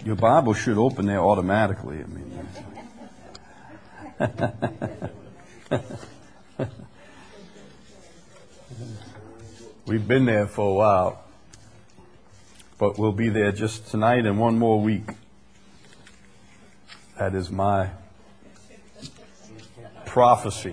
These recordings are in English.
Your Bible should open there automatically. We've been there for a while, but we'll be there just tonight and one more week. That is my prophecy.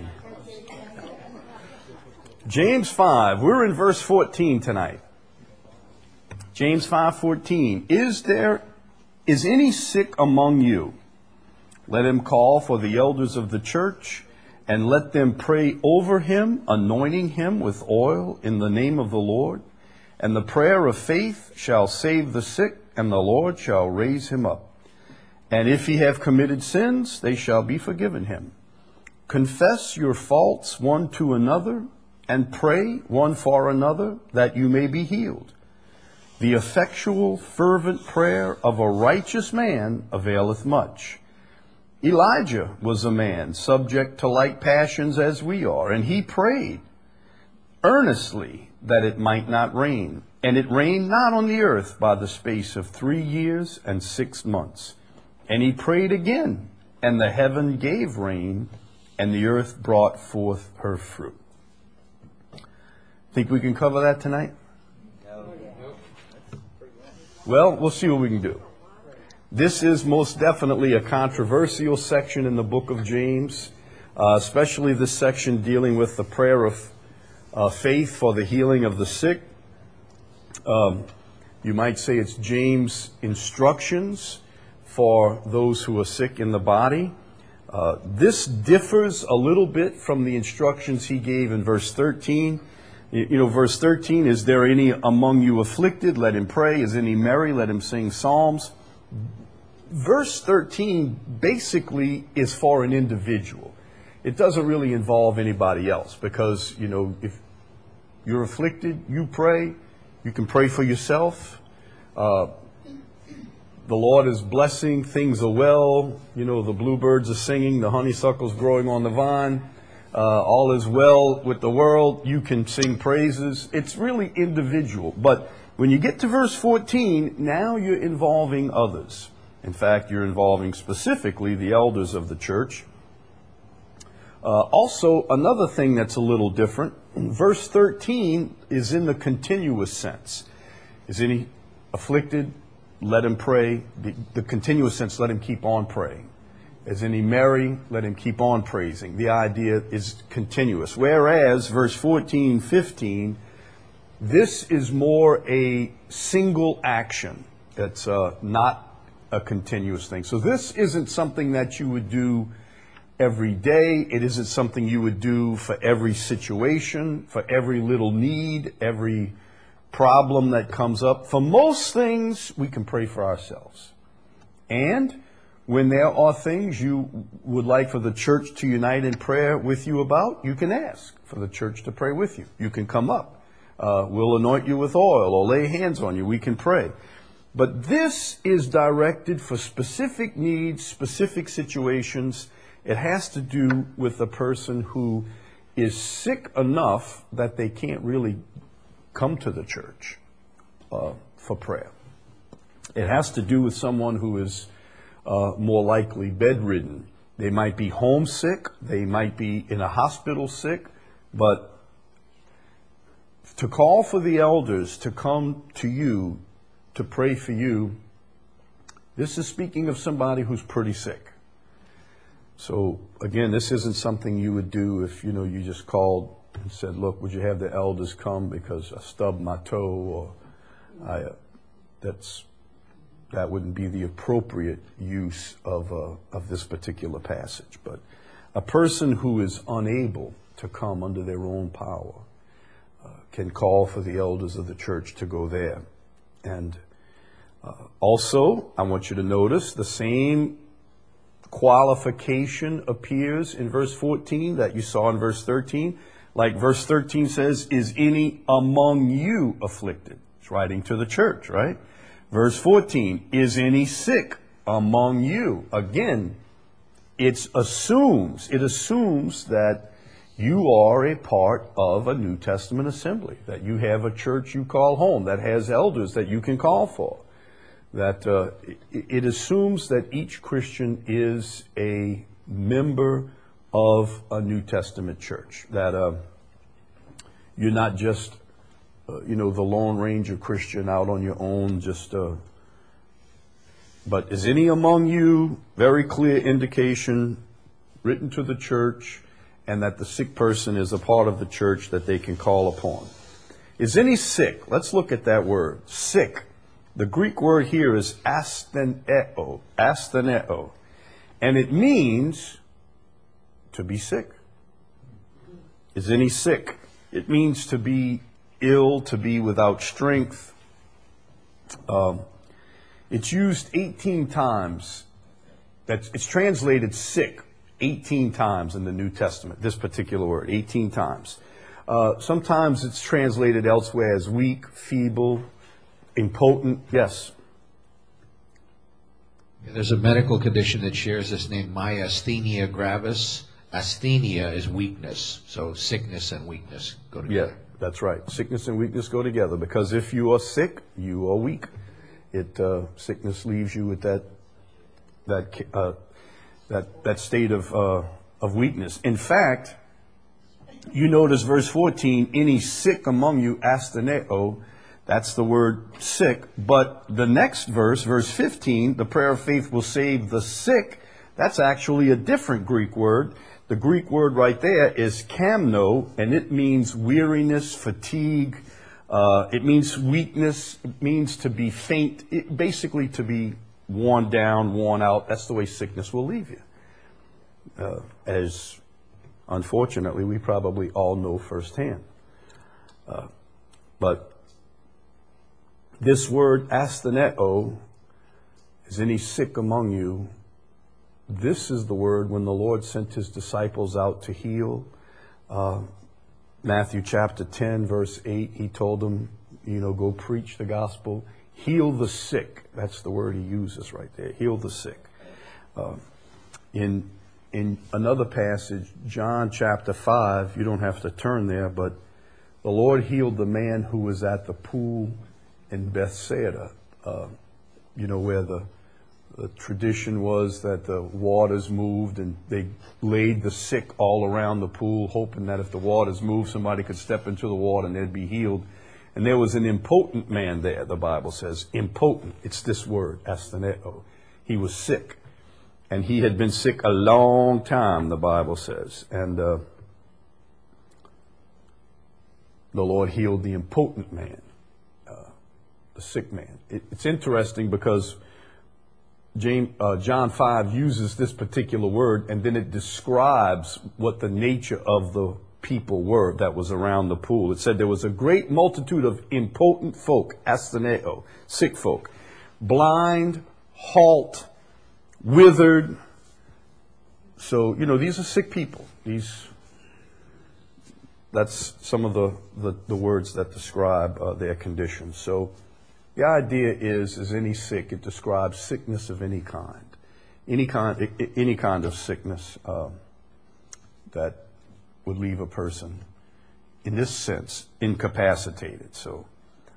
James 5, we're in verse 14 tonight. James 5:14. Is any sick among you? Let him call for the elders of the church, and let them pray over him, anointing him with oil in the name of the Lord. And the prayer of faith shall save the sick, and the Lord shall raise him up. And if he have committed sins, they shall be forgiven him. Confess your faults one to another, and pray one for another, that you may be healed. The effectual, fervent prayer of a righteous man availeth much. Elijah was a man subject to like passions as we are, and he prayed earnestly that it might not rain. And it rained not on the earth by the space of 3 years and 6 months. And he prayed again, and the heaven gave rain, and the earth brought forth her fruit. Think we can cover that tonight? Well, we'll see what we can do. This is most definitely a controversial section in the book of James, especially this section dealing with the prayer of faith for the healing of the sick. You might say it's James' instructions for those who are sick in the body. This differs a little bit from the instructions he gave in verse 13. Verse 13, is there any among you afflicted? Let him pray. Is any merry? Let him sing psalms. Verse 13 basically is for an individual. It doesn't really involve anybody else because, if you're afflicted, you pray. You can pray for yourself. The Lord is blessing. Things are well. The bluebirds are singing. The honeysuckle's growing on the vine. All is well with the world. You can sing praises. It's really individual. But when you get to verse 14, now you're involving others. In fact, you're involving specifically the elders of the church. Also, another thing that's a little different, verse 13 is in the continuous sense. Is any afflicted? Let him pray. The continuous sense, let him keep on praying. Is any merry? Let him keep on praising. The idea is continuous. Whereas, verse 14, 15, this is more a single action. It's not a continuous thing. So this isn't something that you would do every day. It isn't something you would do for every situation, for every little need, every problem that comes up. For most things, we can pray for ourselves. And when there are things you would like for the church to unite in prayer with you about, you can ask for the church to pray with you. You can come up. We'll anoint you with oil or lay hands on you. We can pray. But this is directed for specific needs, specific situations. It has to do with a person who is sick enough that they can't really come to the church for prayer. It has to do with someone who is more likely bedridden. They might be homesick. They might be in a hospital sick. But to call for the elders to come to you to pray for you, this is speaking of somebody who's pretty sick. So again, this isn't something you would do if, you just called and said, look, would you have the elders come because I stubbed my toe, or that wouldn't be the appropriate use of this particular passage. But a person who is unable to come under their own power can call for the elders of the church to go there. And also, I want you to notice the same qualification appears in verse 14 that you saw in verse 13. Like verse 13 says, is any among you afflicted? It's writing to the church, right? Verse 14, is any sick among you? Again, it assumes that you are a part of a New Testament assembly, that you have a church you call home, that has elders that you can call for. that it assumes that each Christian is a member of a New Testament church, that you're not just, the Lone Ranger Christian out on your own, but is any among you, very clear indication, written to the church, and that the sick person is a part of the church that they can call upon. Is any sick? Let's look at that word, sick. The Greek word here is astheneo, and it means to be sick. Is any sick? It means to be ill, to be without strength. It's used 18 times. It's translated sick 18 times in the New Testament, this particular word, 18 times. Sometimes it's translated elsewhere as weak, feeble, impotent. Yes? There's a medical condition that shares this name, myasthenia gravis. Asthenia is weakness, so sickness and weakness go together. Yeah, that's right. Sickness and weakness go together, because if you are sick, you are weak. Sickness leaves you with that state of weakness. In fact, you notice verse 14, any sick among you, astheneo, that's the word sick. But the next verse, verse 15, the prayer of faith will save the sick. That's actually a different Greek word. The Greek word right there is kamno, and it means weariness, fatigue. It means weakness. It means to be faint, basically to be worn down, worn out. That's the way sickness will leave you. As unfortunately we probably all know firsthand. But this word astheneo, is any sick among you? This is the word when the Lord sent his disciples out to heal. Matthew chapter 10, verse 8, he told them, go preach the gospel. Heal the sick. That's the word he uses right there. Heal the sick. In another passage, John chapter 5, you don't have to turn there, but the Lord healed the man who was at the pool in Bethsaida, where the tradition was that the waters moved, and they laid the sick all around the pool, hoping that if the waters moved, somebody could step into the water and they'd be healed. And there was an impotent man there, the Bible says. Impotent. It's this word, astheneo. He was sick. And he had been sick a long time, the Bible says. And the Lord healed the impotent man, the sick man. It's interesting because John 5 uses this particular word, and then it describes what the nature of the people were that was around the pool. It said there was a great multitude of impotent folk, astheneo, sick folk, blind, halt, withered. So, these are sick people. That's some of the words that describe their condition. So the idea is any sick, it describes sickness of any kind. Any kind of sickness that would leave a person, in this sense, incapacitated. So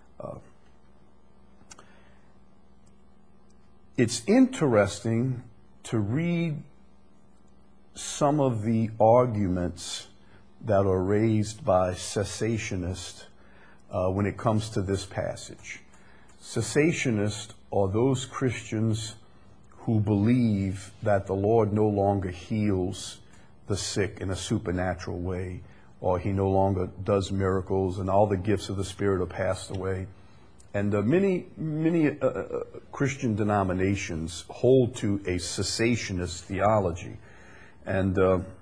it's interesting to read some of the arguments that are raised by cessationists when it comes to this passage. Cessationists are those Christians who believe that the Lord no longer heals the sick in a supernatural way, or he no longer does miracles, and all the gifts of the Spirit are passed away. And many Christian denominations hold to a cessationist theology. And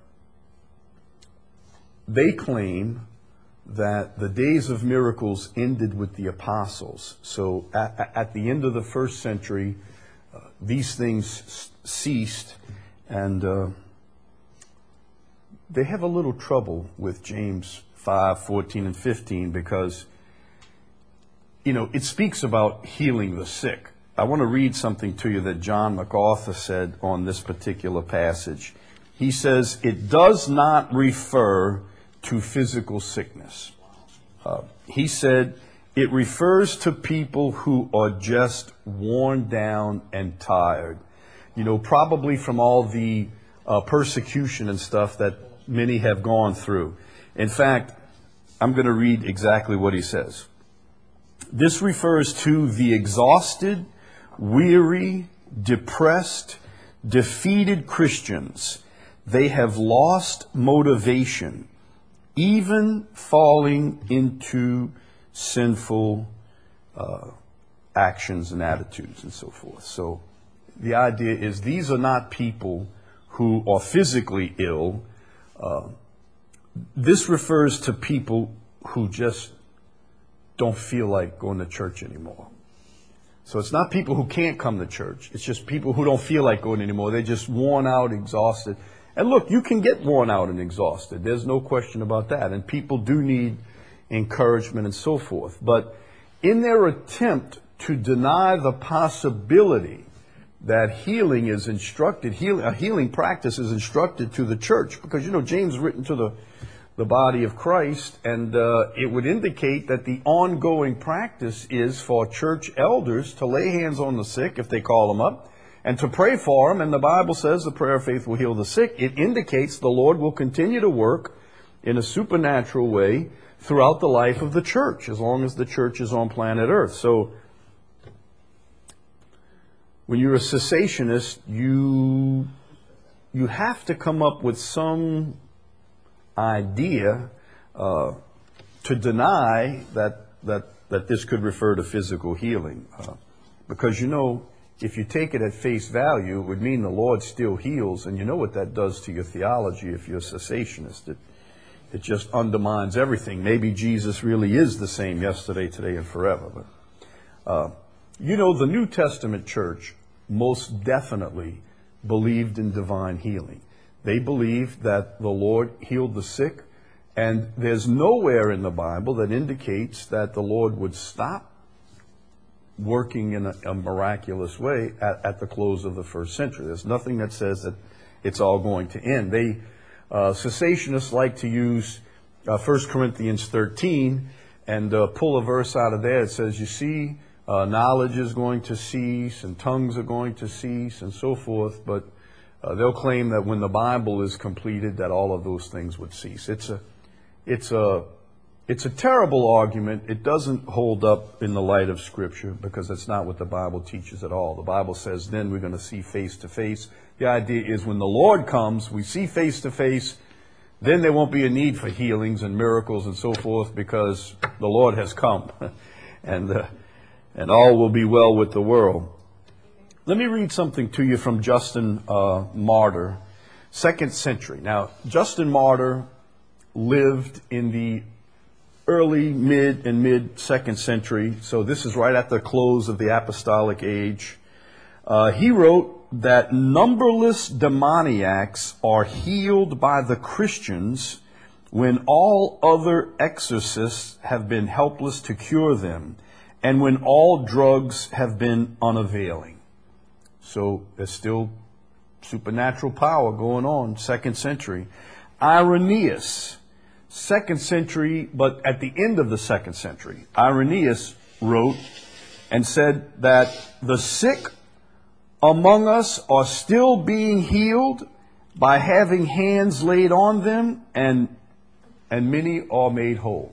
they claim that the days of miracles ended with the apostles. So at the end of the first century, these things ceased, and they have a little trouble with James 5:14 and 15 because, it speaks about healing the sick. I want to read something to you that John MacArthur said on this particular passage. He says, it does not refer to physical sickness. He said, it refers to people who are just worn down and tired. You know, probably from all the persecution and stuff that many have gone through. In fact, I'm going to read exactly what he says. This refers to the exhausted, weary, depressed, defeated Christians. They have lost motivation, even falling into sinful actions and attitudes and so forth. So the idea is these are not people who are physically ill. This refers to people who just don't feel like going to church anymore. So it's not people who can't come to church. It's just people who don't feel like going anymore. They're just worn out, exhausted. And look, you can get worn out and exhausted. There's no question about that. And people do need encouragement and so forth. But in their attempt to deny the possibility that healing is instructed, a healing practice is instructed to the church, because, you know, James written to the body of Christ, and it would indicate that the ongoing practice is for church elders to lay hands on the sick if they call them up, and to pray for them. And the Bible says the prayer of faith will heal the sick. It indicates the Lord will continue to work in a supernatural way throughout the life of the church, as long as the church is on planet Earth. So when you're a cessationist, you have to come up with some idea to deny that this could refer to physical healing. Because, you know, if you take it at face value, it would mean the Lord still heals, and you know what that does to your theology if you're a cessationist. It just undermines everything. Maybe Jesus really is the same yesterday, today, and forever. But you know, the New Testament church most definitely believed in divine healing. They believed that the Lord healed the sick, and there's nowhere in the Bible that indicates that the Lord would stop working in a miraculous way at the close of the first century. There's nothing that says that it's all going to end. Cessationists like to use 1 Corinthians 13 and pull a verse out of there. It says, you see, knowledge is going to cease and tongues are going to cease and so forth, but they'll claim that when the Bible is completed that all of those things would cease. It's a terrible argument. It doesn't hold up in the light of Scripture, because that's not what the Bible teaches at all. The Bible says then we're going to see face to face. The idea is when the Lord comes, we see face to face, then there won't be a need for healings and miracles and so forth, because the Lord has come. and all will be well with the world. Let me read something to you from Justin Martyr, 2nd century. Now, Justin Martyr lived in the early, mid 2nd century, so this is right at the close of the apostolic age. He wrote that numberless demoniacs are healed by the Christians when all other exorcists have been helpless to cure them, and when all drugs have been unavailing. So there's still supernatural power going on, 2nd century. Irenaeus, 2nd century, but at the end of the 2nd century, Irenaeus wrote and said that the sick among us are still being healed by having hands laid on them, and many are made whole.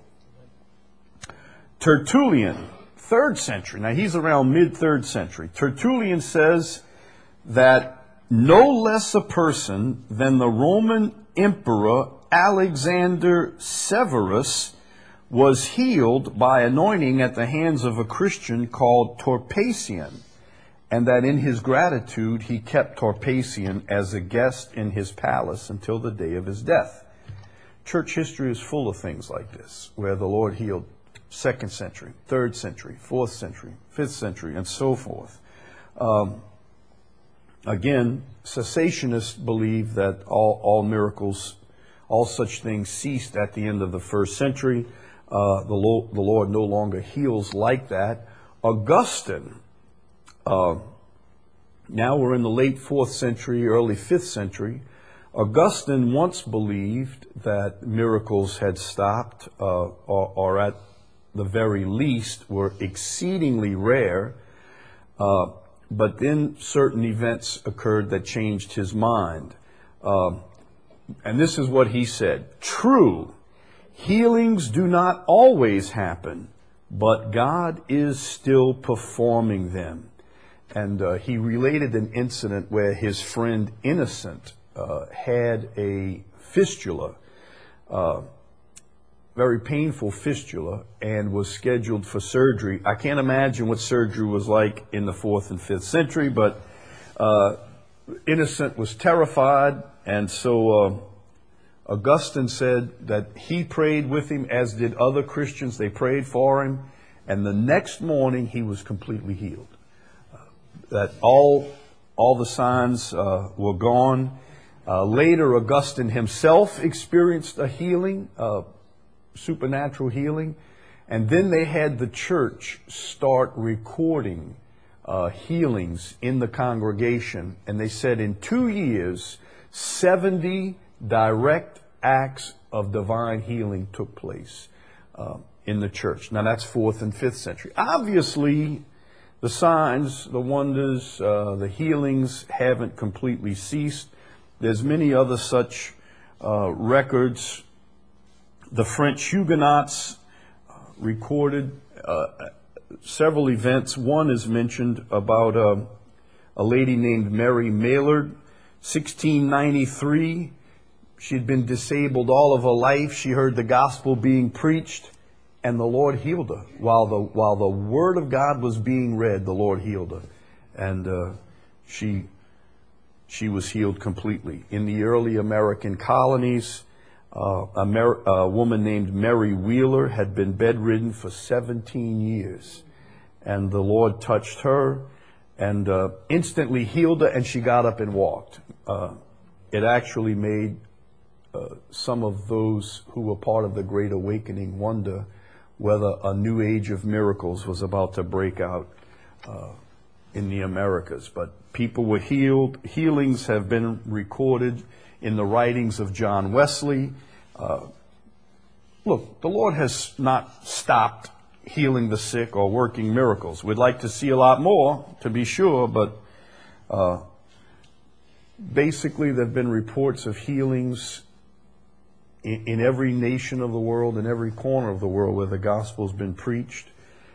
Tertullian, 3rd century. Now he's around mid-3rd century. Tertullian says that no less a person than the Roman Emperor Alexander Severus was healed by anointing at the hands of a Christian called Torpasian, and that in his gratitude he kept Torpasian as a guest in his palace until the day of his death. Church history is full of things like this, where the Lord healed 2nd century, 3rd century, 4th century, 5th century, and so forth. Again, cessationists believe that all miracles, all such things ceased at the end of the 1st century. The Lord no longer heals like that. Augustine, now we're in the late 4th century, early 5th century. Augustine once believed that miracles had stopped or the very least, were exceedingly rare. But then certain events occurred that changed his mind. And this is what he said. True, healings do not always happen, but God is still performing them. And he related an incident where his friend Innocent had a fistula, very painful fistula, and was scheduled for surgery. I can't imagine what surgery was like in the 4th and 5th century, but Innocent was terrified, and so Augustine said that he prayed with him, as did other Christians. They prayed for him, and the next morning he was completely healed. That all the signs were gone. Later, Augustine himself experienced a healing, supernatural healing, and then they had the church start recording healings in the congregation, and they said in 2 years, 70 direct acts of divine healing took place in the church. Now that's 4th and 5th century. Obviously, the signs, the wonders, the healings haven't completely ceased. There's many other such records. The French Huguenots recorded several events. One is mentioned about a lady named Mary Maillard, 1693. She'd been disabled all of her life. She heard the gospel being preached, and the Lord healed her. While the Word of God was being read, the Lord healed her. And she was healed completely. In the early American colonies, a woman named Mary Wheeler had been bedridden for 17 years. And the Lord touched her and instantly healed her, and she got up and walked. It actually made some of those who were part of the Great Awakening wonder whether a new age of miracles was about to break out in the Americas. But people were healed. Healings have been recorded in the writings of John Wesley. Look, the Lord has not stopped healing the sick or working miracles. We'd like to see a lot more, to be sure, but basically there have been reports of healings in every nation of the world, in every corner of the world where the gospel's been preached.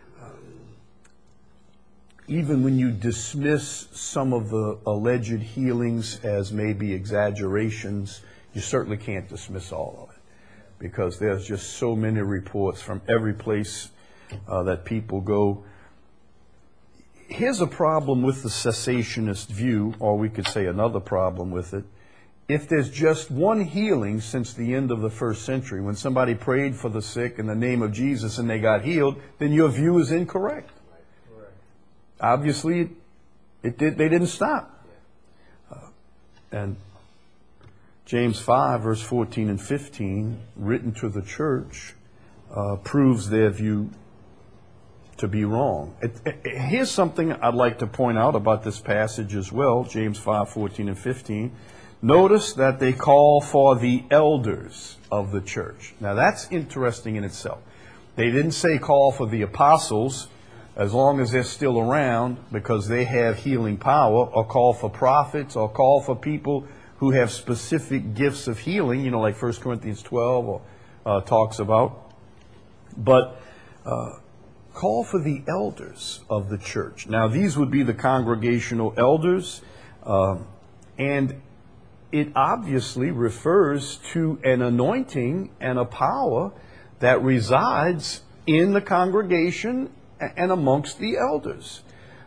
Even when you dismiss some of the alleged healings as maybe exaggerations, you certainly can't dismiss all of it, because there's just so many reports from every place that people go. Here's a problem with the cessationist view, or we could say another problem with it. If there's just one healing since the end of the 1st century, when somebody prayed for the sick in the name of Jesus and they got healed, then your view is incorrect. Obviously, they didn't stop. And James 5, verse 14 and 15, written to the church, proves their view to be wrong. Here's something I'd like to point out about this passage as well, James 5, 14 and 15. Notice that they call for the elders of the church. Now that's interesting in itself. They didn't say call for the apostles, as long as they're still around, because they have healing power, or call for prophets, or call for people who have specific gifts of healing, like 1 Corinthians 12 talks about. But call for the elders of the church. Now, these would be the congregational elders, and it obviously refers to an anointing and a power that resides in the congregation and amongst the elders.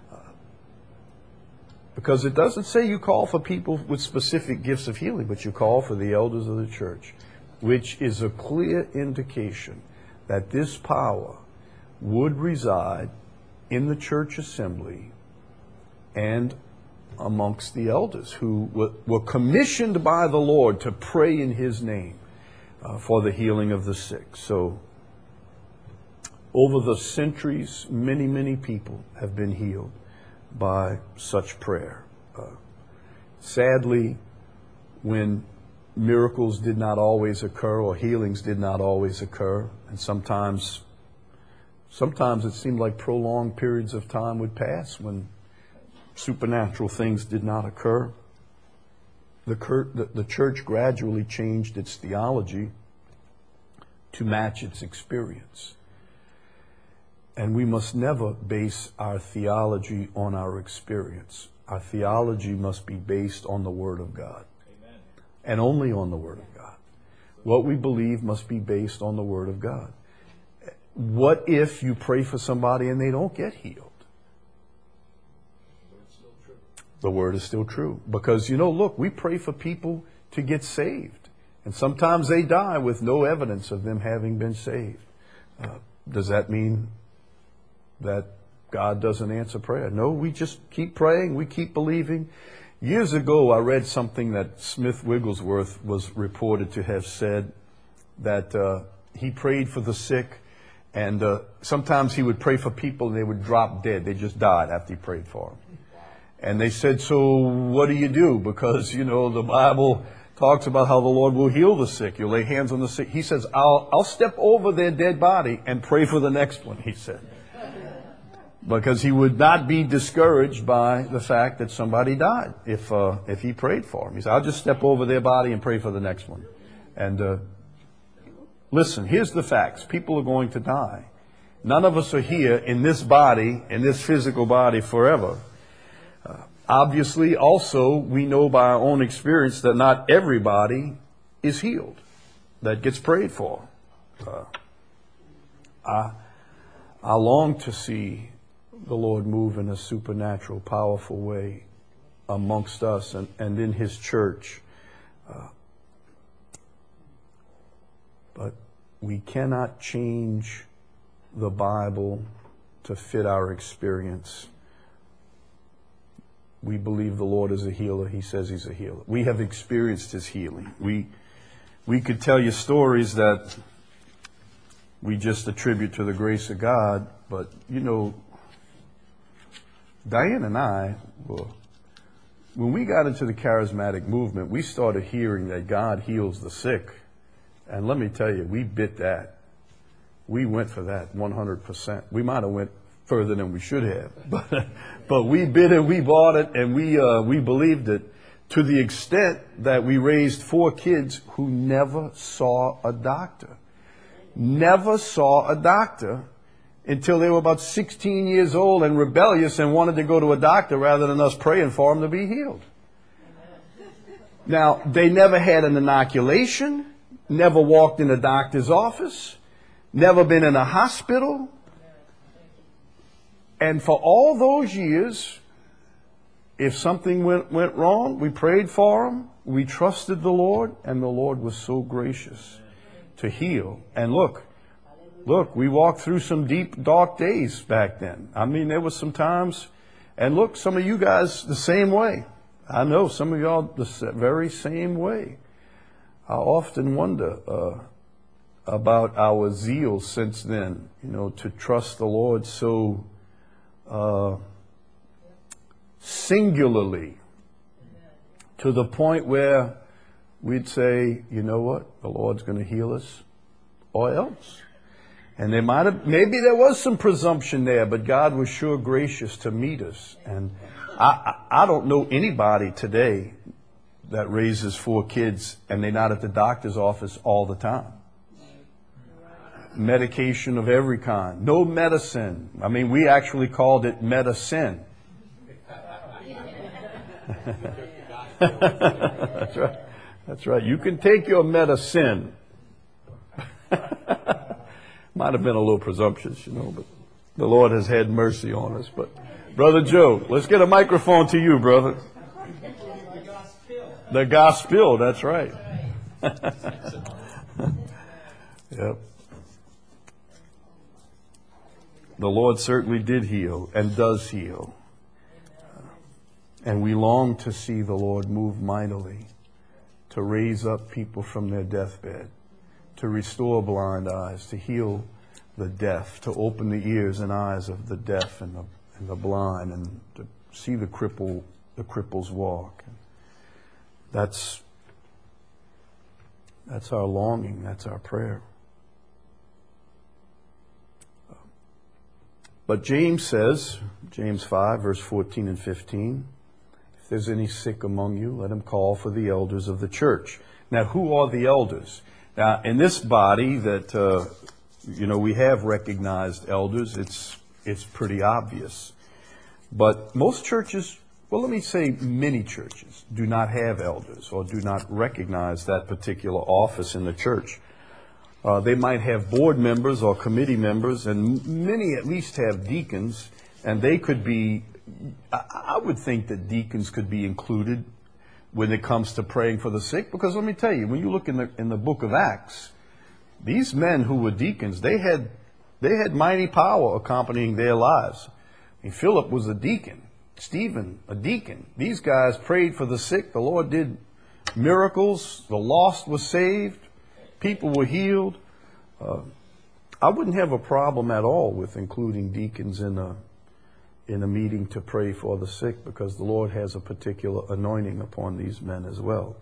Because it doesn't say you call for people with specific gifts of healing, but you call for the elders of the church, which is a clear indication that this power would reside in the church assembly and amongst the elders who were commissioned by the Lord to pray in His name for the healing of the sick. So, over the centuries, many, many people have been healed by such prayer. Sadly, when miracles did not always occur or healings did not always occur, and sometimes Sometimes it seemed like prolonged periods of time would pass when supernatural things did not occur. The church gradually changed its theology to match its experience. And we must never base our theology on our experience. Our theology must be based on the Word of God. Amen. And only on the Word of God. What we believe must be based on the Word of God. What if you pray for somebody and they don't get healed? The Word is still true. Because, look, we pray for people to get saved. And sometimes they die with no evidence of them having been saved. Does that mean that God doesn't answer prayer? No, we just keep praying. We keep believing. Years ago, I read something that Smith Wigglesworth was reported to have said, that he prayed for the sick, and sometimes he would pray for people and they would drop dead. They just died after he prayed for them. And they said, so what do you do? Because, the Bible talks about how the Lord will heal the sick. You lay hands on the sick. He says, I'll step over their dead body and pray for the next one, he said. Because he would not be discouraged by the fact that somebody died if he prayed for him. He said, I'll just step over their body and pray for the next one. And listen, here's the facts. People are going to die. None of us are here in this body, in this physical body forever. Obviously, also, we know by our own experience that not everybody is healed that gets prayed for. I long to see the Lord move in a supernatural, powerful way amongst us and in His church. But we cannot change the Bible to fit our experience. We believe the Lord is a healer. He says He's a healer. We have experienced His healing. We could tell you stories that we just attribute to the grace of God, but Diane and I, when we got into the charismatic movement, we started hearing that God heals the sick. And let me tell you, we bit that. We went for that 100%. We might have went further than we should have, but we bit it, we bought it, and we believed it to the extent that we raised 4 kids who never saw a doctor. Never saw a doctor until they were about 16 years old and rebellious and wanted to go to a doctor rather than us praying for them to be healed. Now, they never had an inoculation, never walked in a doctor's office, never been in a hospital. And for all those years, if something went wrong, we prayed for them, we trusted the Lord, and the Lord was so gracious to heal. And look, we walked through some deep, dark days back then. I mean, there was some times, and look, some of you guys the same way. I know some of y'all the very same way. I often wonder about our zeal since then, to trust the Lord so singularly, to the point where we'd say, you know what, the Lord's going to heal us, or else. And maybe there was some presumption there, but God was sure gracious to meet us. And I don't know anybody today that raises 4 kids and they're not at the doctor's office all the time. Medication of every kind. No medicine. I mean, we actually called it medicine. That's right. That's right. You can take your medicine. Might have been a little presumptuous, but the Lord has had mercy on us. But Brother Joe, let's get a microphone to you, brother. The gospel, that's right. Yep. The Lord certainly did heal and does heal. And we long to see the Lord move mightily to raise up people from their deathbed, to restore blind eyes, to heal the deaf, to open the ears and eyes of the deaf and the blind, and to see the cripples walk. That's our longing. That's our prayer. But James says, James 5, verse 14 and 15, if there's any sick among you, let him call for the elders of the church. Now, who are the elders? Now, in this body that, we have recognized elders, it's pretty obvious. But most churches, well, let me say many churches, do not have elders or do not recognize that particular office in the church. They might have board members or committee members, and many at least have deacons, and they could be, I would think that deacons could be included when it comes to praying for the sick, because let me tell you, when you look in the book of Acts, these men who were deacons, they had mighty power accompanying their lives. I mean, Philip was a deacon, Stephen, a deacon. These guys prayed for the sick, the Lord did miracles, the lost was saved, people were healed. I wouldn't have a problem at all with including deacons in a meeting to pray for the sick, because the Lord has a particular anointing upon these men as well.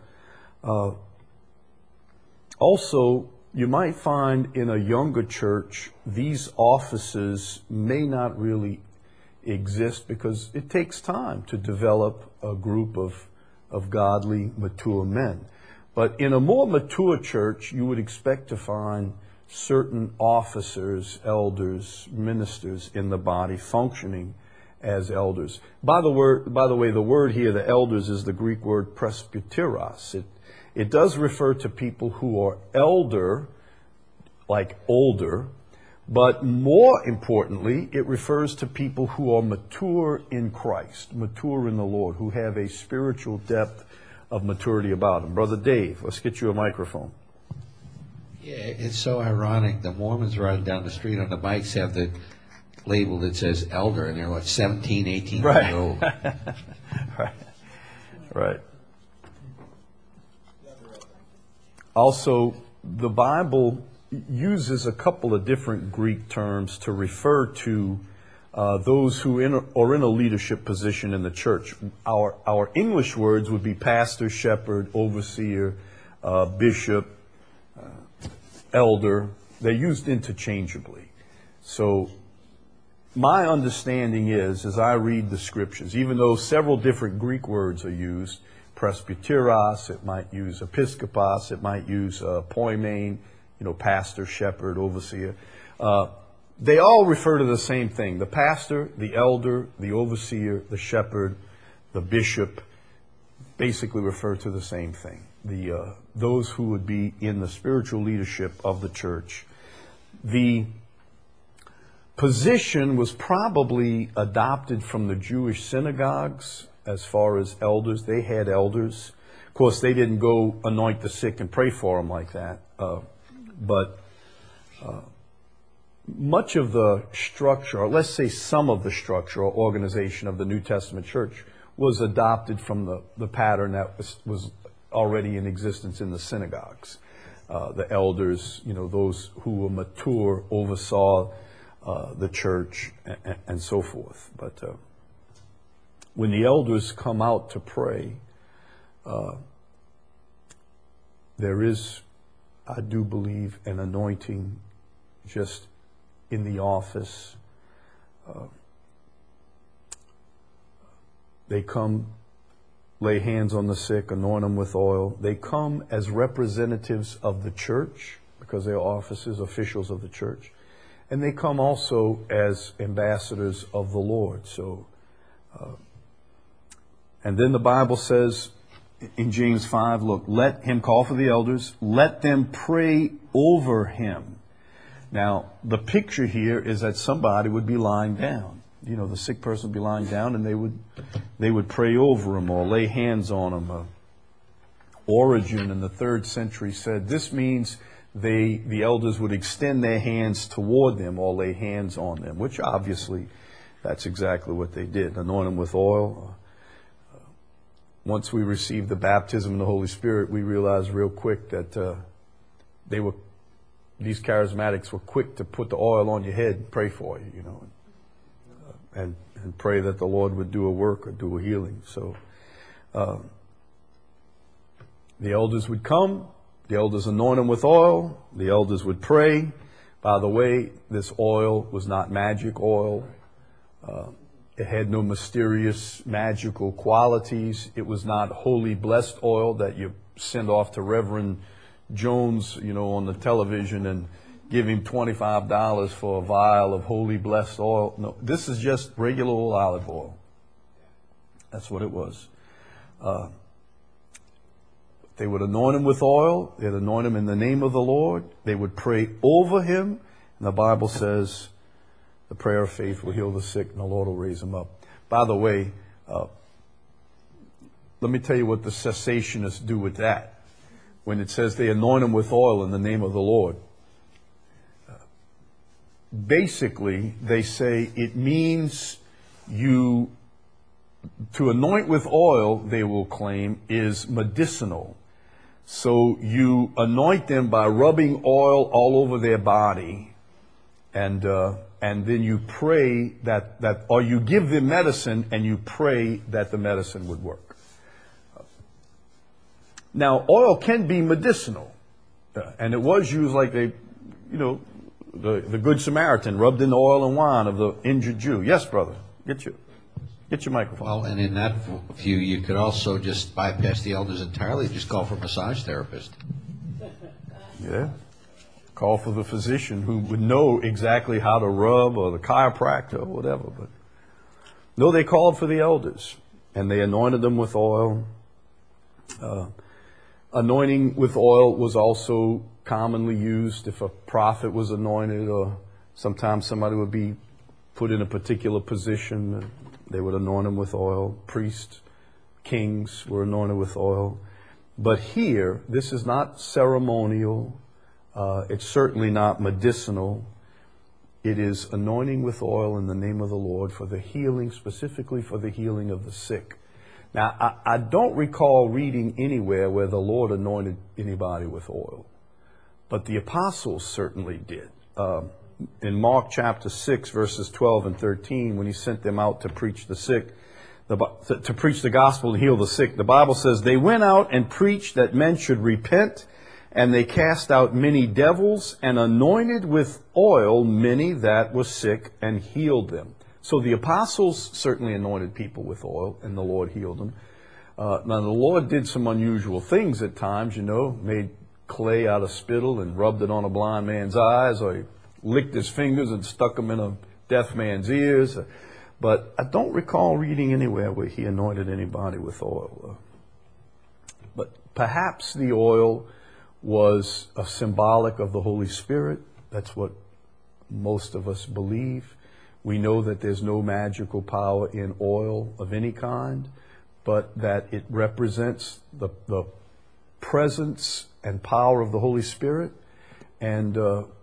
Also, you might find in a younger church, these offices may not really exist because it takes time to develop a group of godly, mature men. But in a more mature church, you would expect to find certain officers, elders, ministers in the body functioning as elders. By the way, the word here, the elders, is the Greek word presbyteros. It does refer to people who are elder, like older, but more importantly, it refers to people who are mature in Christ, mature in the Lord, who have a spiritual depth of maturity about them. Brother Dave, let's get you a microphone. Yeah, it's so ironic. The Mormons riding down the street on the bikes have the label that says elder, and they're 17, 18 right. years old. Right. Also, the Bible uses a couple of different Greek terms to refer to those who are in a leadership position in the church. Our English words would be pastor, shepherd, overseer, bishop, elder. They're used interchangeably. So my understanding is, as I read the scriptures, even though several different Greek words are used, presbyteros, it might use episkopos, it might use poimen, pastor, shepherd, overseer. They all refer to the same thing. The pastor, the elder, the overseer, the shepherd, the bishop basically refer to the same thing. Those who would be in the spiritual leadership of the church. The position was probably adopted from the Jewish synagogues as far as elders. They had elders. Of course, they didn't go anoint the sick and pray for them like that. But much of the structure, or let's say some of the structure or organization of the New Testament church, was adopted from the pattern that was already in existence in the synagogues. The elders, those who were mature, oversaw the church and so forth. But when the elders come out to pray, there is, I do believe, an anointing just in the office. They come, lay hands on the sick, anoint them with oil. They come as representatives of the church, because they are officers, officials of the church. And they come also as ambassadors of the Lord. So, and then the Bible says in James 5, look, let him call for the elders, let them pray over him. Now, the picture here is that somebody would be lying down. The sick person would be lying down, and they would pray over him or lay hands on him. Origen in the 3rd century said this means the elders would extend their hands toward them or lay hands on them, which obviously that's exactly what they did. Anoint them with oil. Once we received the baptism in the Holy Spirit, we realized real quick that these charismatics were quick to put the oil on your head and pray for you, and pray that the Lord would do a work or do a healing. So the elders would come, the elders anoint them with oil, the elders would pray. By the way, this oil was not magic oil. It had no mysterious magical qualities. It was not holy blessed oil that you send off to Reverend Jones, on the television and give him $25 for a vial of holy blessed oil. No, this is just regular old olive oil. That's what it was. They would anoint him with oil. They'd anoint him in the name of the Lord. They would pray over him. And the Bible says the prayer of faith will heal the sick and the Lord will raise him up. By the way, let me tell you what the cessationists do with that. When it says they anoint him with oil in the name of the Lord, basically they say it means to anoint with oil, they will claim, is medicinal. So you anoint them by rubbing oil all over their body, and then you pray that, or you give them medicine and you pray that the medicine would work. Now, oil can be medicinal, and it was used like the Good Samaritan rubbed in the oil and wine of the injured Jew. Yes, brother, get your microphone. Well, and in that view, you could also just bypass the elders entirely, just call for a massage therapist. Yeah. Call for the physician who would know exactly how to rub, or the chiropractor or whatever. But no, they called for the elders and they anointed them with oil. Anointing with oil was also commonly used if a prophet was anointed, or sometimes somebody would be put in a particular position. They would anoint him with oil. Priests, kings were anointed with oil. But here, this is not ceremonial. It's certainly not medicinal. It is anointing with oil in the name of the Lord for the healing, specifically for the healing of the sick. Now, I don't recall reading anywhere where the Lord anointed anybody with oil, but the apostles certainly did. In Mark chapter 6, verses 12 and 13, when he sent them out to preach to preach the gospel and heal the sick, the Bible says, they went out and preached that men should repent, and they cast out many devils and anointed with oil many that were sick and healed them. So the apostles certainly anointed people with oil, and the Lord healed them. Now the Lord did some unusual things at times, made clay out of spittle and rubbed it on a blind man's eyes, or he licked his fingers and stuck them in a deaf man's ears. But I don't recall reading anywhere where he anointed anybody with oil. But perhaps the oil was a symbolic of the Holy Spirit. That's what most of us believe. We know that there's no magical power in oil of any kind, but that it represents the presence and power of the Holy Spirit, and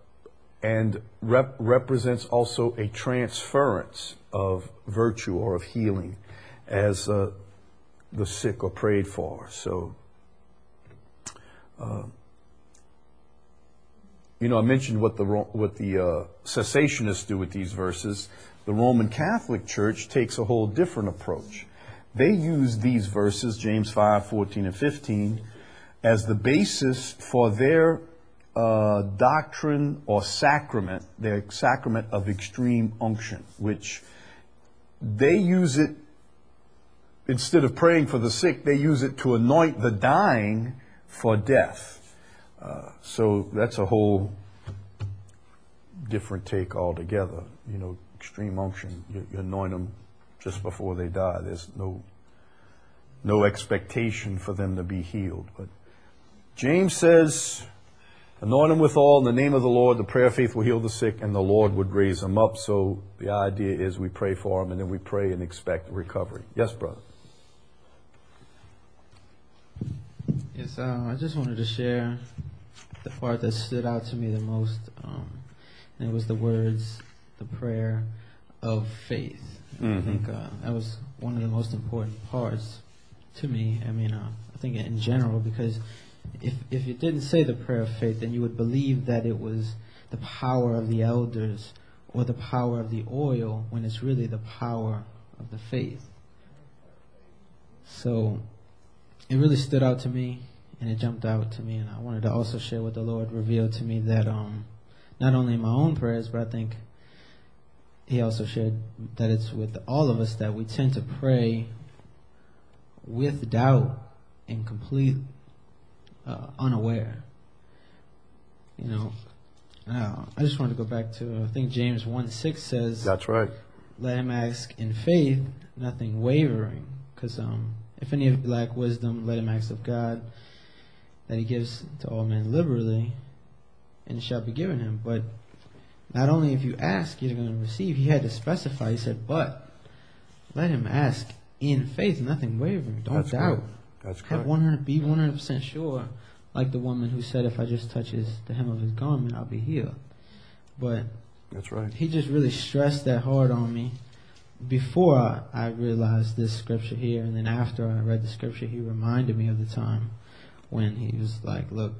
represents also a transference of virtue or of healing as the sick are prayed for. So, I mentioned what the cessationists do with these verses. The Roman Catholic Church takes a whole different approach. They use these verses, James 5, 14 and 15, as the basis for their doctrine or sacrament, their sacrament of extreme unction, which they use it, instead of praying for the sick, they use it to anoint the dying for death. So that's a whole different take altogether. Extreme unction, you anoint them just before they die. There's no expectation for them to be healed. But James says, anoint them with oil in the name of the Lord. The prayer of faith will heal the sick, and the Lord would raise them up. So the idea is we pray for them, and then we pray and expect recovery. Yes, brother. Yes, I just wanted to share the part that stood out to me the most, and it was the words, the prayer of faith. Mm-hmm. I think that was one of the most important parts to me. I think in general, because if it didn't say the prayer of faith, then you would believe that it was the power of the elders or the power of the oil, when it's really the power of the faith. So it really stood out to me, and it jumped out to me, and I wanted to also share what the Lord revealed to me, that not only in my own prayers, but I think he also shared that it's with all of us that we tend to pray with doubt and complete unaware. I just want to go back to, I think James 1:6 says, That's right. let him ask in faith, nothing wavering. Because if any of you lack wisdom, let him ask of God, that he gives to all men liberally, and it shall be given him. But not only if you ask, you're going to receive. He had to specify. He said, but let him ask in faith, nothing wavering. Don't That's doubt. correct. That's Have correct. be 100% sure, like the woman who said, if I just touch the hem of his garment, I'll be healed. But That's right. he just really stressed that hard on me before I realized this scripture here, and then after I read the scripture, he reminded me of the time when he was like, look,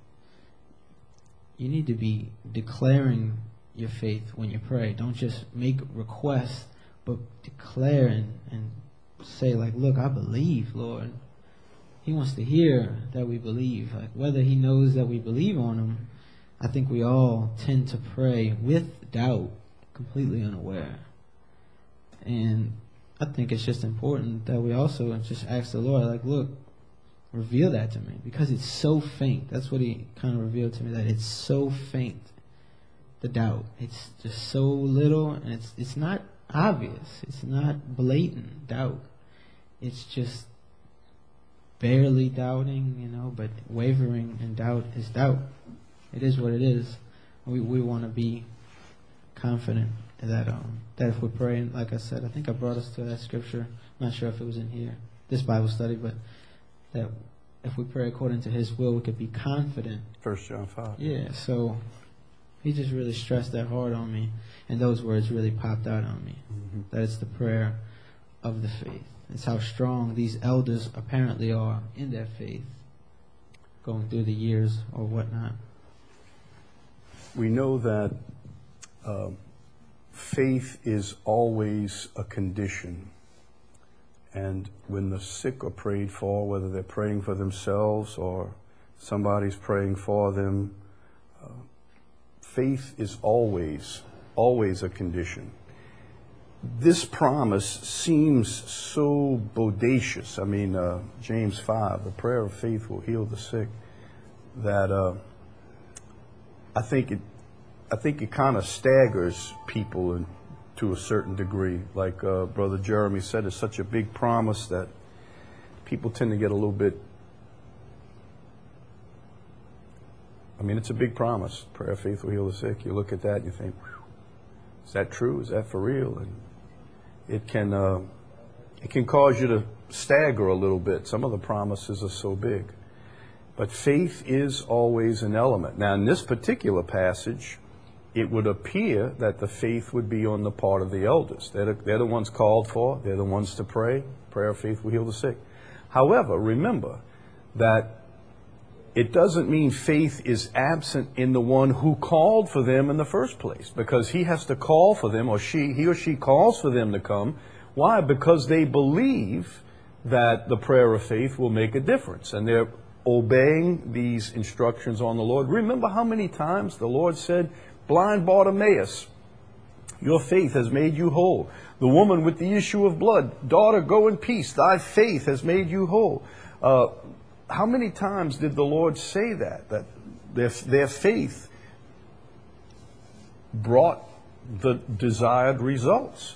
you need to be declaring your faith when you pray. Don't just make requests, but declare and say, like, look, I believe, Lord. He wants to hear that we believe. Like, whether he knows that we believe on him, I think we all tend to pray with doubt, completely unaware. And I think it's just important that we also just ask the Lord, like, look, reveal that to me, because it's so faint. That's what he kind of revealed to me, that it's so faint, the doubt. It's just so little, and it's not obvious. It's not blatant doubt. It's just barely doubting, but wavering and doubt is doubt. It is what it is. We want to be confident that if we're praying, like I said, I think I brought us to that scripture. I'm not sure if it was in here, this Bible study, but that if we pray according to his will, we could be confident. 1 John 5. Yeah, so he just really stressed that hard on me, and those words really popped out on me. That it's the prayer of the faith. It's how strong these elders apparently are in their faith, going through the years or whatnot. We know that faith is always a condition. And when the sick are prayed for, whether they're praying for themselves or somebody's praying for them, faith is always a condition. This promise seems so bodacious. I mean, James 5, the prayer of faith will heal the sick, that I think it kind of staggers people to a certain degree. Like Brother Jeremy said, it's such a big promise that people tend to get a little bit. I mean, it's a big promise. Prayer of faith will heal the sick. You look at that and you think, is that true? Is that for real? And it can cause you to stagger a little bit. Some of the promises are so big. But faith is always an element. Now, in this particular passage, it would appear that the faith would be on the part of the elders. They're the ones called for. They're the ones to pray. Prayer of faith will heal the sick. However, remember that it doesn't mean faith is absent in the one who called for them in the first place, because he has to call for them, or he or she calls for them to come. Why? Because they believe that the prayer of faith will make a difference, and they're obeying these instructions on the Lord. Remember how many times the Lord said, blind Bartimaeus, your faith has made you whole. The woman with the issue of blood, daughter, go in peace. Thy faith has made you whole. How many times did the Lord say that their faith brought the desired results?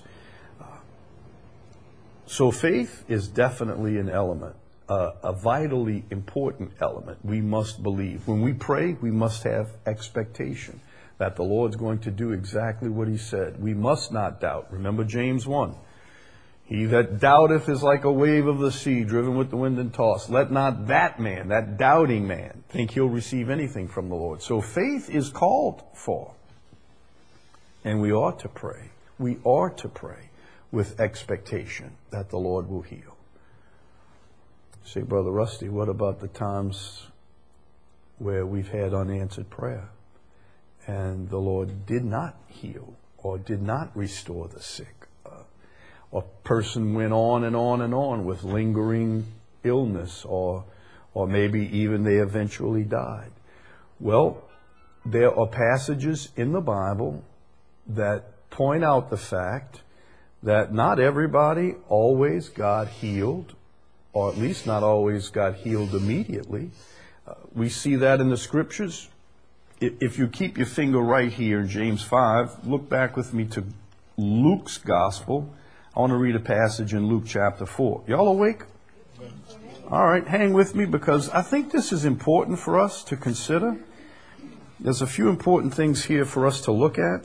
So faith is definitely an element, a vitally important element. We must believe. When we pray, we must have expectation that the Lord's going to do exactly what he said. We must not doubt. Remember James 1. He that doubteth is like a wave of the sea, driven with the wind and tossed. Let not that man, that doubting man, think he'll receive anything from the Lord. So faith is called for. And we ought to pray. We are to pray with expectation that the Lord will heal. Say, Brother Rusty, what about the times where we've had unanswered prayer and the Lord did not heal or did not restore the sick? A person went on and on and on with lingering illness, or maybe even they eventually died. Well, there are passages in the Bible that point out the fact that not everybody always got healed, or at least not always got healed immediately. We see that in the Scriptures. If you keep your finger right here in James 5, look back with me to Luke's Gospel. I want to read a passage in Luke chapter 4. Y'all awake? All right, hang with me because I think this is important for us to consider. There's a few important things here for us to look at.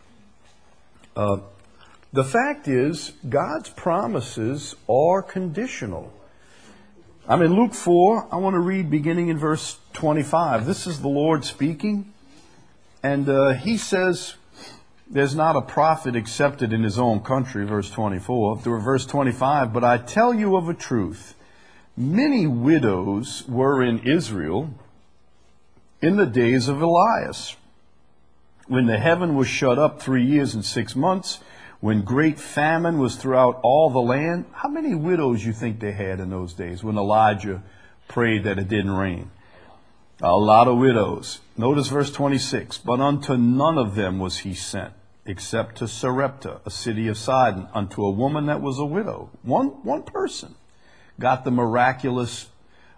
The fact is, God's promises are conditional. I'm in Luke 4. I want to read beginning in verse 25. This is the Lord speaking. And he says, there's not a prophet accepted in his own country, verse 24. Through verse 25, but I tell you of a truth. Many widows were in Israel in the days of Elias, when the heaven was shut up 3 years and 6 months, when great famine was throughout all the land. How many widows you think they had in those days when Elijah prayed that it didn't rain? A lot of widows. Notice verse 26. But unto none of them was he sent, except to Sarepta, a city of Sidon, unto a woman that was a widow. One person got the miraculous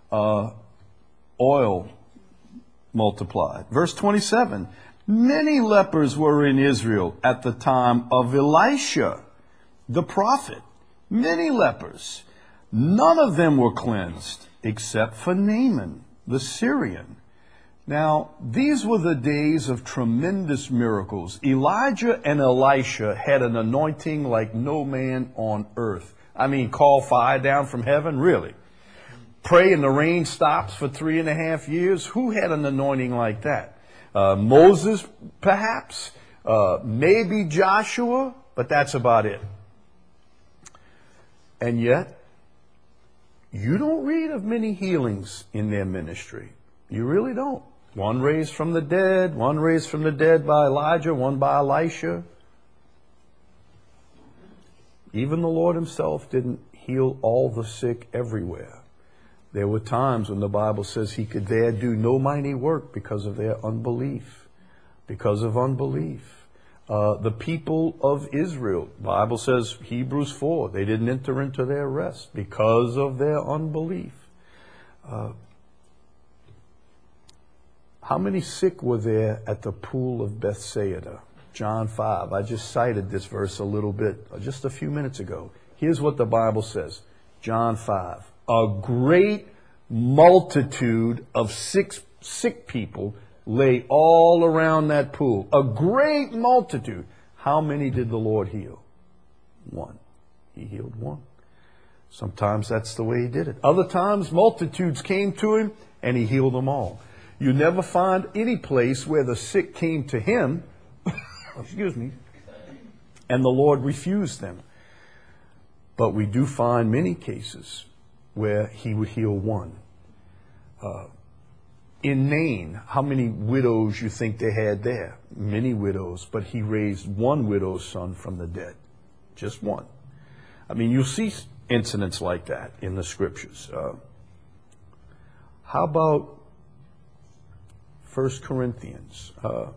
oil multiplied. Verse 27. Many lepers were in Israel at the time of Elisha, the prophet. Many lepers. None of them were cleansed, except for Naaman, the Syrian. Now, these were the days of tremendous miracles. Elijah and Elisha had an anointing like no man on earth. I mean, call fire down from heaven, really. Pray and the rain stops for 3.5 years. Who had an anointing like that? Moses, perhaps, maybe Joshua, but that's about it. And yet, you don't read of many healings in their ministry. You really don't. One raised from the dead, one raised from the dead by Elijah, one by Elisha. Even the Lord himself didn't heal all the sick everywhere. There were times when the Bible says he could there do no mighty work because of their unbelief. Because of unbelief. The people of Israel, the Bible says, Hebrews 4, they didn't enter into their rest because of their unbelief. How many sick were there at the pool of Bethsaida? John 5. I just cited this verse a little bit, just a few minutes ago. Here's what the Bible says. John 5. A great multitude of sick people lay all around that pool. A great multitude. How many did the Lord heal? One. He healed one. Sometimes that's the way he did it. Other times multitudes came to him and he healed them all. You never find any place where the sick came to him, excuse me, and the Lord refused them. But we do find many cases where he would heal one. In Nain, how many widows you think they had there? Many widows, but he raised one widow's son from the dead. Just one. I mean, you'll see incidents like that in the Scriptures. How about 2 Corinthians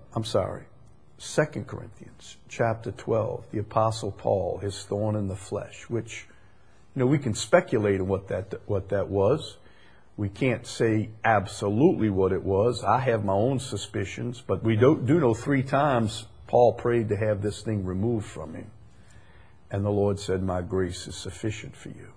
chapter 12, the Apostle Paul, his thorn in the flesh, which, we can speculate on what that was. We can't say absolutely what it was. I have my own suspicions, but we do know 3 times Paul prayed to have this thing removed from him. And the Lord said, my grace is sufficient for you.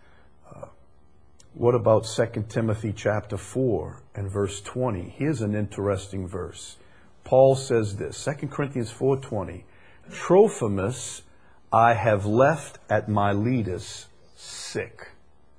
What about 2 Timothy chapter 4 and verse 20? Here's an interesting verse. Paul says this, 2 Corinthians 4:20, Trophimus I have left at Miletus sick.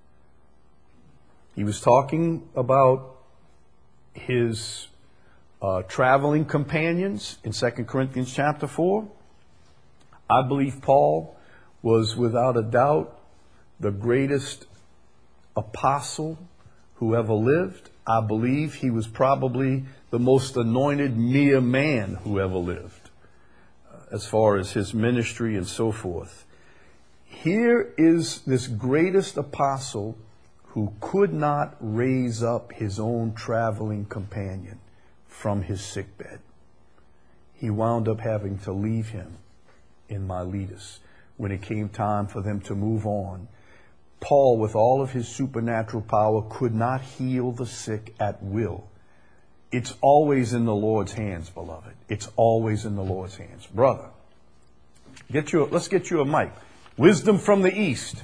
He was talking about his traveling companions in 2 Corinthians chapter 4. I believe Paul was without a doubt the greatest apostle who ever lived. I believe he was probably the most anointed mere man who ever lived, as far as his ministry and so forth. Here is this greatest apostle who could not raise up his own traveling companion from his sick bed. He wound up having to leave him in Miletus when it came time for them to move on. Paul, with all of his supernatural power, could not heal the sick at will. It's always in the Lord's hands, beloved. It's always in the Lord's hands. Brother, let's get you a mic. Wisdom from the East.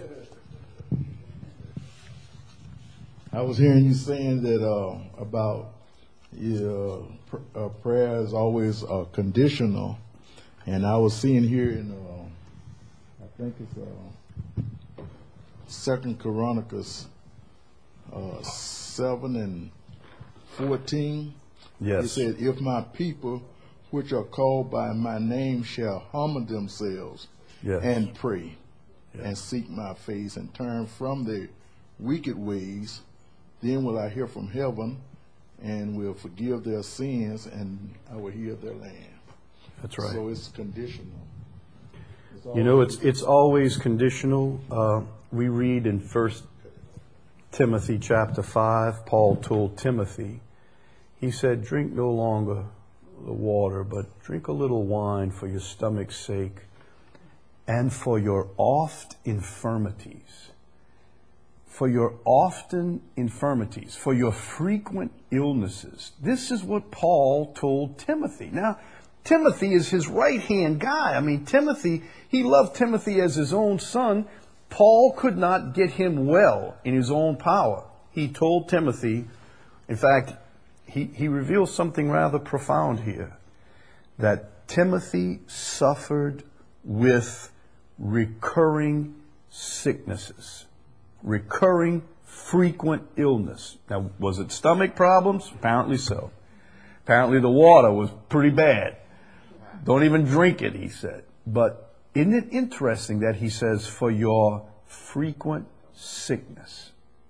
I was hearing you saying that about prayer is always conditional, and I was seeing here in I think it's 2 Chronicles 7:14. Yes. It said, "If my people, which are called by my name, shall humble themselves Yes. and pray and seek my face and turn from their wicked ways, then will I hear from heaven and will forgive their sins, and I will heal their land." That's right. So it's conditional. You know, it's always conditional. We read in 1 Timothy chapter 5, Paul told Timothy, he said, drink no longer the water, but drink a little wine for your stomach's sake and for your oft infirmities. For your often infirmities, for your frequent illnesses. This is what Paul told Timothy. Now, Timothy is his right-hand guy. I mean, Timothy, he loved Timothy as his own son. Paul could not get him well in his own power. He told Timothy, in fact, he reveals something rather profound here, that Timothy suffered with recurring sicknesses, recurring frequent illness. Now, was it stomach problems? Apparently so. Apparently the water was pretty bad. Don't even drink it, he said. But isn't it interesting that he says, for your frequent sickness?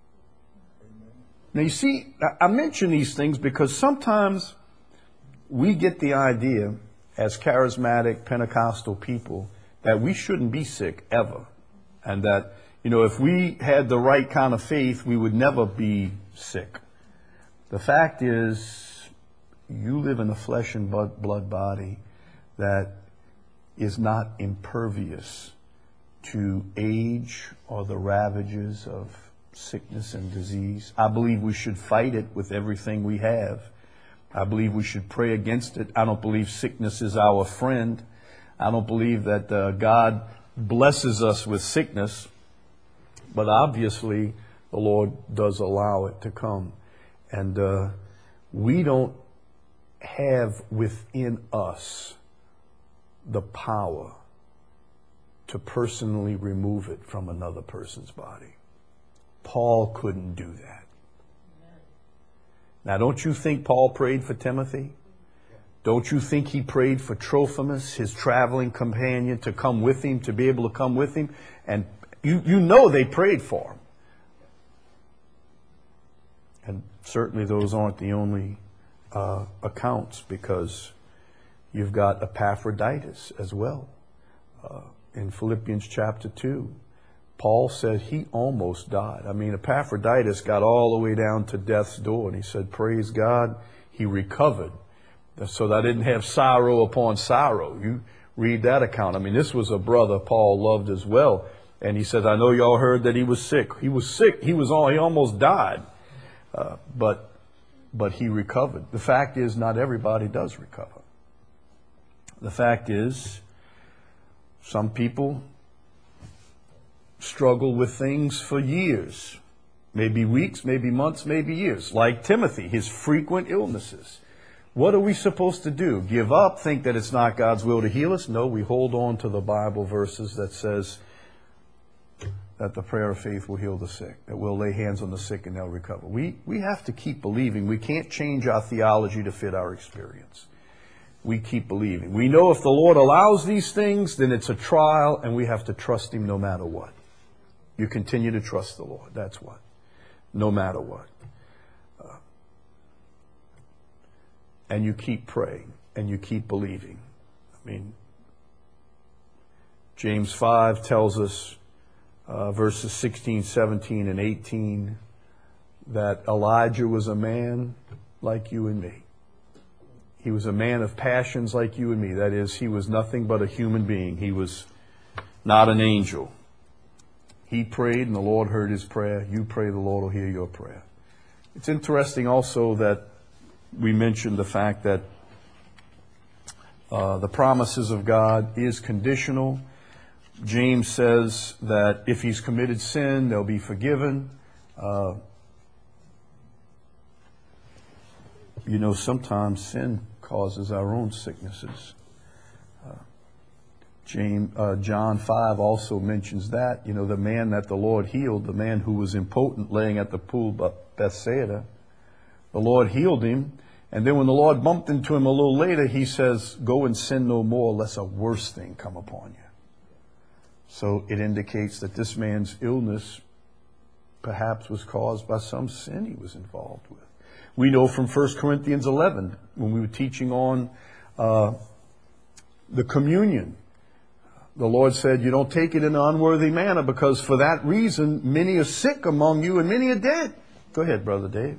Now you see, I mention these things because sometimes we get the idea as charismatic Pentecostal people that we shouldn't be sick ever. And that, you know, if we had the right kind of faith, we would never be sick. The fact is, you live in a flesh and blood body that is not impervious to age or the ravages of sickness and disease. I believe we should fight it with everything we have. I believe we should pray against it. I don't believe sickness is our friend. I don't believe that God blesses us with sickness, but obviously the Lord does allow it to come. And we don't have within us the power to personally remove it from another person's body. Paul couldn't do that. Now, don't you think Paul prayed for Timothy? Don't you think he prayed for Trophimus, his traveling companion, to come with him, to be able to come with him? And you know they prayed for him. And certainly those aren't the only accounts, because you've got Epaphroditus as well. In Philippians chapter 2, Paul said he almost died. I mean, Epaphroditus got all the way down to death's door, and he said, praise God, he recovered. So that I didn't have sorrow upon sorrow. You read that account. I mean, this was a brother Paul loved as well. And he said, I know y'all heard that he was sick. He was sick. He almost died. But he recovered. The fact is, not everybody does recover. The fact is, some people struggle with things for years, maybe weeks, maybe months, maybe years, like Timothy, his frequent illnesses. What are we supposed to do? Give up? Think that it's not God's will to heal us? No, we hold on to the Bible verses that says that the prayer of faith will heal the sick, that we'll lay hands on the sick and they'll recover. We have to keep believing. We can't change our theology to fit our experience. We keep believing. We know if the Lord allows these things, then it's a trial, and we have to trust Him no matter what. You continue to trust the Lord. That's what. No matter what. And you keep praying, and you keep believing. I mean, James 5 tells us, verses 16, 17, and 18, that Elijah was a man like you and me. He was a man of passions like you and me. That is, he was nothing but a human being. He was not an angel. He prayed and the Lord heard his prayer. You pray, the Lord will hear your prayer. It's interesting also that we mentioned the fact that the promises of God is conditional. James says that if he's committed sin, they'll be forgiven. Sometimes sin causes our own sicknesses. John 5 also mentions that. The man that the Lord healed, the man who was impotent laying at the pool of Bethsaida, the Lord healed him. And then when the Lord bumped into him a little later, he says, go and sin no more, lest a worse thing come upon you. So it indicates that this man's illness perhaps was caused by some sin he was involved with. We know from 1 Corinthians 11, when we were teaching on the communion, the Lord said, you don't take it in an unworthy manner, because for that reason, many are sick among you and many are dead. Go ahead, Brother Dave.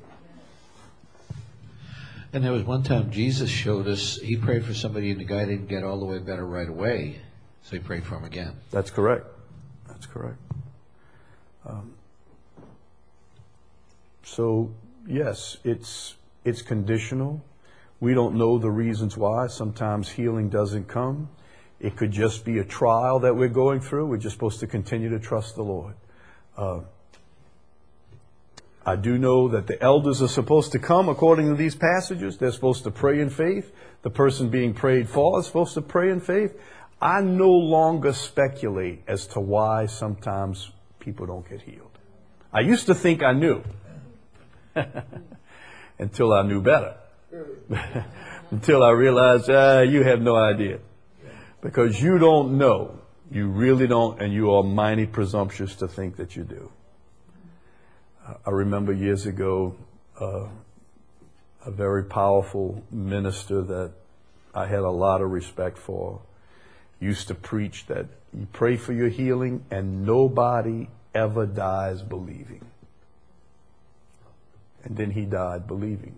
And there was one time Jesus showed us, he prayed for somebody and the guy didn't get all the way better right away. So he prayed for him again. That's correct. That's correct. So, yes, it's conditional. We don't know the reasons why. Sometimes healing doesn't come. It could just be a trial that we're going through. We're just supposed to continue to trust the Lord. I do know that the elders are supposed to come according to these passages. They're supposed to pray in faith. The person being prayed for is supposed to pray in faith. I no longer speculate as to why sometimes people don't get healed. I used to think I knew until I knew better. Until I realized, you have no idea. Because you don't know. You really don't, and you are mighty presumptuous to think that you do. I remember years ago, a very powerful minister that I had a lot of respect for used to preach that you pray for your healing and nobody ever dies believing. And then he died believing.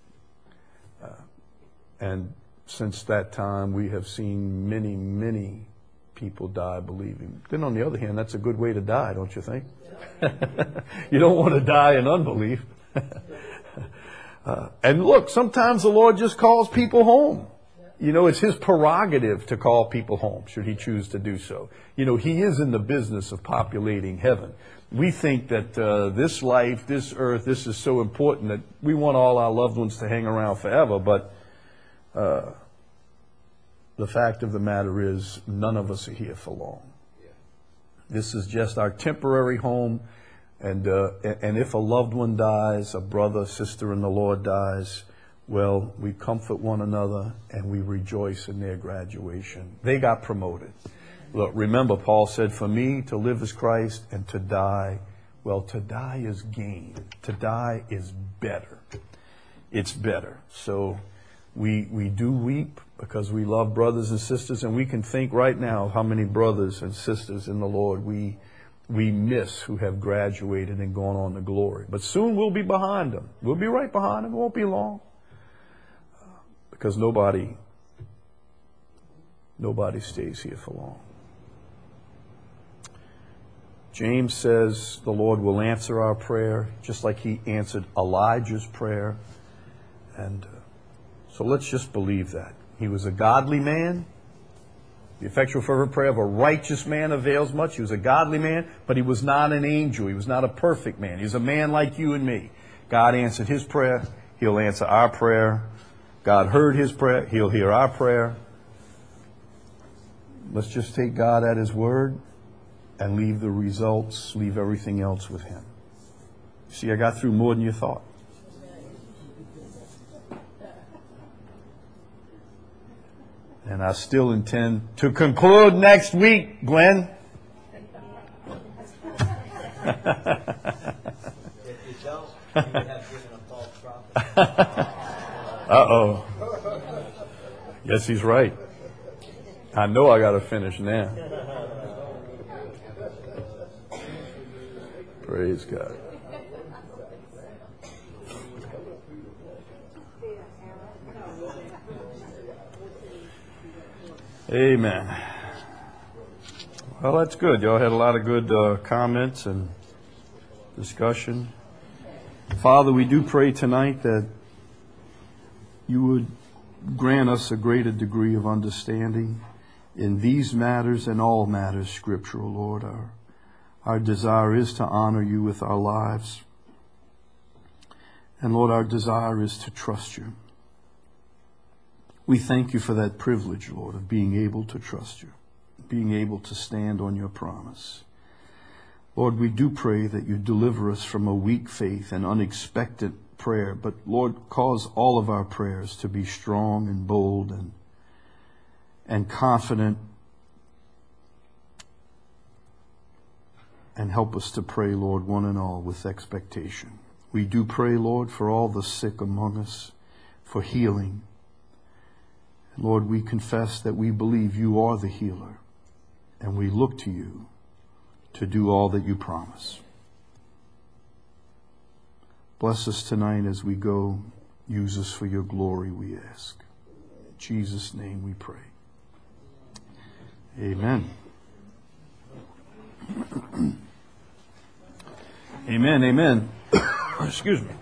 And since that time, we have seen many, many people die believing. Then on the other hand, that's a good way to die, don't you think? You don't want to die in unbelief. And look, sometimes the Lord just calls people home. It's his prerogative to call people home, should he choose to do so. He is in the business of populating heaven. We think that this life, this earth, this is so important that we want all our loved ones to hang around forever. But the fact of the matter is, none of us are here for long. This is just our temporary home. And if a loved one dies, a brother, sister in the Lord dies, well, we comfort one another and we rejoice in their graduation. They got promoted. Look, remember, Paul said, for me to live is Christ and to die, well, to die is gain. To die is better. It's better. So we do weep because we love brothers and sisters, and we can think right now how many brothers and sisters in the Lord we miss who have graduated and gone on to glory. But soon we'll be behind them. We'll be right behind them. It won't be long. Because nobody stays here for long. James says the Lord will answer our prayer, just like he answered Elijah's prayer. And so let's just believe that. He was a godly man. The effectual fervent prayer of a righteous man avails much. He was a godly man, but he was not an angel. He was not a perfect man. He was a man like you and me. God answered his prayer. He'll answer our prayer. God heard his prayer. He'll hear our prayer. Let's just take God at his word and leave the results, leave everything else with him. See, I got through more than you thought. And I still intend to conclude next week, Glenn. Uh-oh. Yes, he's right. I know I got to finish now. Praise God. Amen. Well, that's good. Y'all had a lot of good comments and discussion. Father, we do pray tonight that you would grant us a greater degree of understanding in these matters and all matters scriptural, Lord. Our desire is to honor you with our lives. And Lord, our desire is to trust you. We thank you for that privilege, Lord, of being able to trust you, being able to stand on your promise. Lord, we do pray that you deliver us from a weak faith and unexpected prayer, but Lord, cause all of our prayers to be strong and bold and confident, and help us to pray, Lord, one and all with expectation. We do pray, Lord, for all the sick among us, for healing. And Lord, we confess that we believe you are the healer, and we look to you to do all that you promise. Bless us tonight as we go. Use us for your glory, we ask. In Jesus' name we pray. Amen. Amen, amen. Excuse me.